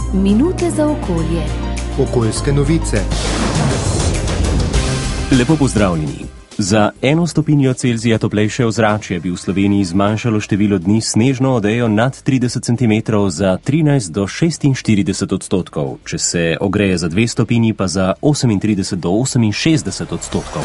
Minute za okolje. Okoljske novice. Lepo pozdravljeni. Za 1 stopinjo Celzija toplejše ozračje bi v Sloveniji zmanjšalo število dni s snežno odejo nad 30 cm za 13 do 46 odstotkov, če se ogreje za 2 stopinji pa za 38 do 68 odstotkov.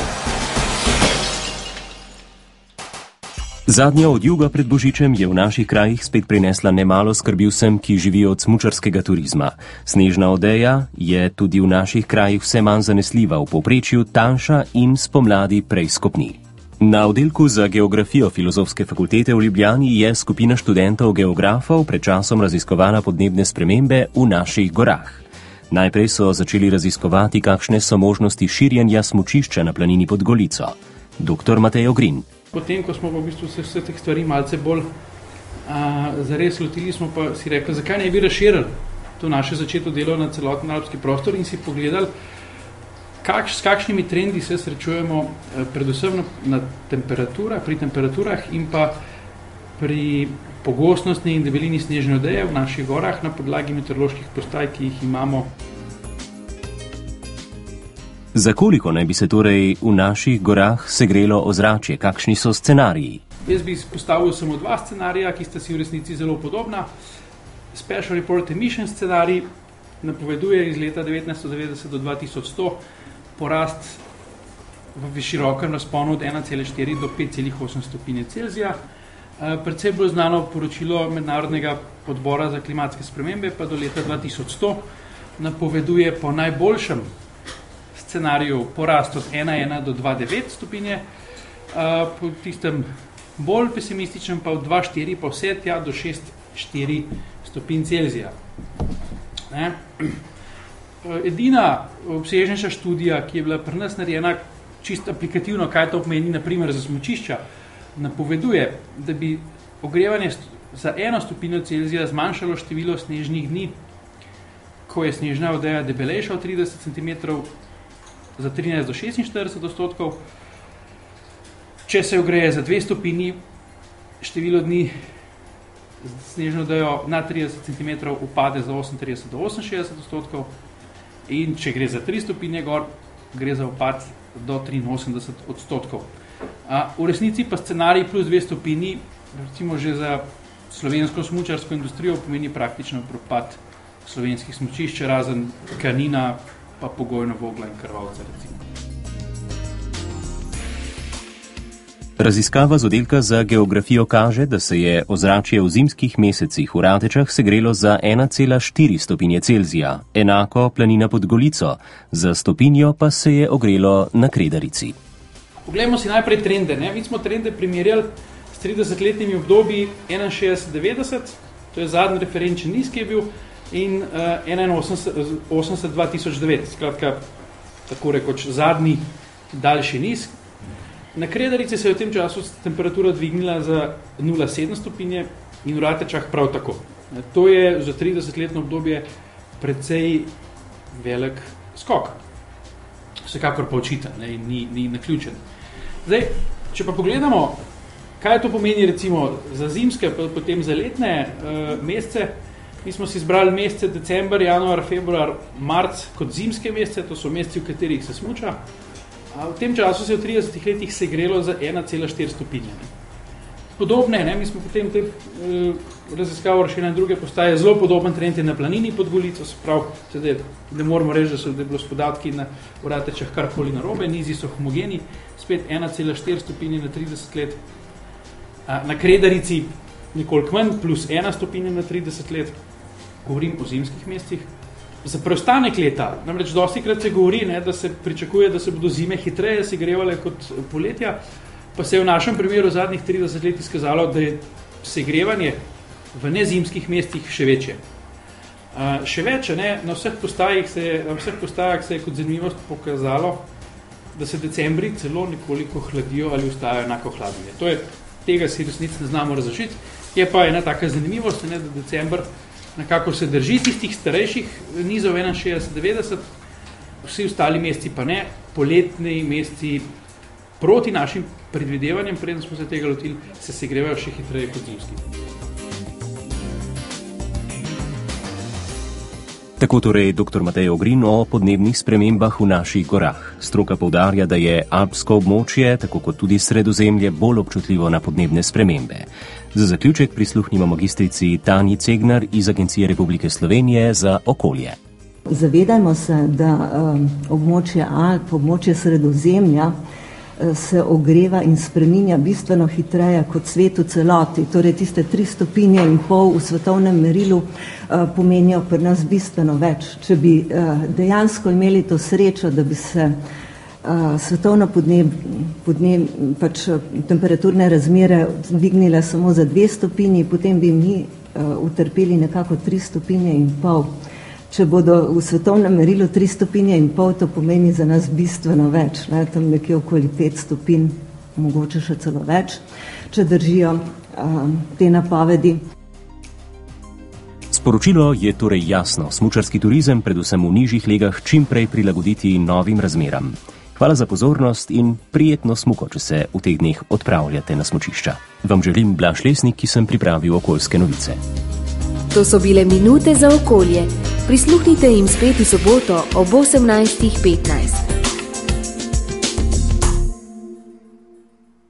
Zadnja odjuga pred Božičem je v naših krajih spet prinesla nemalo skrbi vsem, ki živijo od smučarskega turizma. Snežna odeja je tudi v naših krajih vse manj zanesljiva, v povprečju tanjša in spomladi prej skopni. Na oddelku za geografijo Filozofske fakultete v Ljubljani je skupina študentov geografov pred časom raziskovala podnebne spremembe v naših gorah. Najprej so začeli raziskovati, kakšne so možnosti širjenja smučišča na planini pod Golico. Dr. Matej Ogrin. Potem, ko smo v bistvu vse teh stvari malce bolj zares lotili, smo pa si rekli, zakaj ne bi razširili to naše začeto delo na celoten alpski prostor in si pogledali, s kakšnimi trendi se srečujemo predvsem pri temperaturah in pa pri pogostnosti in debelini snežne odeje v naših gorah na podlagi meteoroloških postaj, ki jih imamo. Za koliko naj bi se torej v naših gorah segrelo ozračje? Kakšni so scenariji? Jaz bi postavil samo 2 scenarija, ki sta si v resnici zelo podobna. Special Report Emission scenarij napoveduje iz leta 1990 do 2100 porast v širokem razponu od 1,4 do 5,8 stopinje Celzija. Predvsej bolj znano poročilo Mednarodnega odbora za klimatske spremembe pa do leta 2100 napoveduje po najboljšem scenariju porast od 1,1 do 2,9 stopinje, po tistem bolj pesimističnem pa od 2,4 pa vse tja do 6,4 stopinj Celzija. Edina obsežnejša študija, ki je bila pri nas narejena čisto aplikativno, kaj to pomeni na primer za smučišča, napoveduje, da bi ogrevanje za 1 stopinjo Celzija zmanjšalo število snežnih dni, ko je snežna odeja debelejša od 30 cm, za 13 do 46 odstotkov. Če se ogreje za 2 stopinji, število dni z snežno odejo na 30 cm upade za 38 do 68 odstotkov in če gre za 3 stopinje gor, gre za upad do 83 odstotkov. V resnici pa scenarij plus 2 stopinji, recimo že za slovensko smučarsko industrijo, pomeni praktično propad slovenskih smučišč, razen Kanina, pa pogojno Vogla in Krvavca, recimo. Raziskava z oddelka za geografijo kaže, da se je ozračje v zimskih mesecih v Ratečah segrelo za 1,4 stopinje Celzija, enako planina pod Golico, za stopinjo pa se je ogrelo na Kredarici. Poglejmo si najprej trende. Mi smo trende primerjali s 30-letnimi obdobji 61-90, to je zadnji referenčni niz, ki je bil, in 81-2009, skratka, tako rekoč zadnji daljši niz. Na Kredarici se je v tem času temperatura dvignila za 0,7 stopinje in v Ratečah prav tako. To je za 30-letno obdobje precej velik skok. Vsekakor pa očiten in ni naključen. Zdaj, če pa pogledamo, kaj to pomeni recimo za zimske, potem za letne mesece, mi smo si izbrali mesece december, januar, februar, marc kot zimske mesece, to so meseci, v katerih se smuča. V tem času se je v 30 letih segrelo za 1,4 stopinje. Podobne, mi smo potem te raziskavo še na druge postaje, zelo podoben trend je na planini pod Golico, se pravi, ne moramo reči, da je bilo s podatki na Ratečah karkoli narobe, nizi so homogeni, spet 1,4 stopinje na 30 let. Na Kredarici nekoliko manj, plus 1 stopinja na 30 let. Govorim o zimskih mesecih. Za preostanek leta, namreč dostikrat se govori, da se pričakuje, da se bodo zime hitreje segrevale kot poletja, pa se je v našem primeru zadnjih 30 let izkazalo, da je segrevanje v nezimskih mesecih še večje. Še več, na vseh postajah se je kot zanimivost pokazalo, da se decembri celo nekoliko hladijo ali ostajajo enako hladne. Tega si resnici ne znamo razložiti. Je pa ena taka zanimivost, da december nekako se drži tistih starejših nizov 61-90, vsi ostali meseci pa ne, poletni meseci proti našim predvidevanjem, preden smo se tega lotili, se segrevajo še hitreje kot zimski. Tako torej dr. Matej Ogrin o podnebnih spremembah v naših gorah. Stroka poudarja, da je alpsko območje, tako kot tudi Sredozemlje, bolj občutljivo na podnebne spremembe. Za zaključek prisluhnimo magistrici Tanji Cegnar iz Agencije Republike Slovenije za okolje. Zavedajmo se, da območje Alp, območje Sredozemlja se ogreva in spreminja bistveno hitreje kot svet v celoti. Torej tiste 3,5 stopinje v svetovnem merilu pomenijo pri nas bistveno več. Če bi dejansko imeli to srečo, da bi se svetovno temperaturne razmere dvignile samo za 2 stopinji, potem bi mi utrpeli nekako 3,5 stopinje. Če bodo v svetovnem merilu 3,5 stopinje, to pomeni za nas bistveno več, tam nekje okoli 5 stopinj, mogoče še celo več, če držijo te napovedi. Sporočilo je torej jasno. Smučarski turizem, predvsem v nižjih legah, čim prej prilagoditi novim razmeram. Hvala za pozornost in prijetno smuko, če se v teh dneh odpravljate na smučišča. Vam želim Blaž Lesnik, ki sem pripravil okoljske novice. To so bile minute za okolje. Prisluhnite jim spet v soboto ob 18:15.